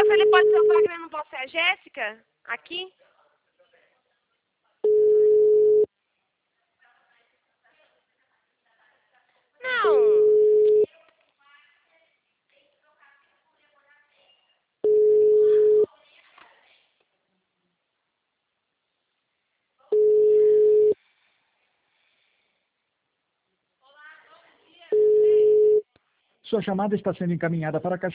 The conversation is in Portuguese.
Eu falei, pode ser o Wagner, não pode ser a Jéssica? Aqui? Não. Sua chamada está sendo encaminhada para a caixa